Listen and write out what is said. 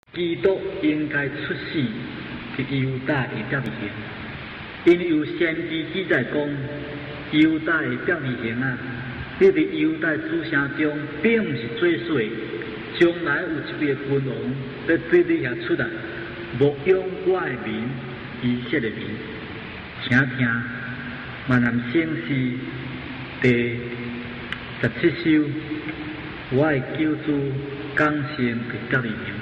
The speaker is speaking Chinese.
基督应该出世伫犹大的伯利恒，因为有先知记载讲，犹大的伯利恒啊，你伫犹大诸城中，并不是最水，将来有一位君王要对你遐出来，牧养我的民以色列民。请听万南圣诗第17首，我的救主降生伫伯利恒。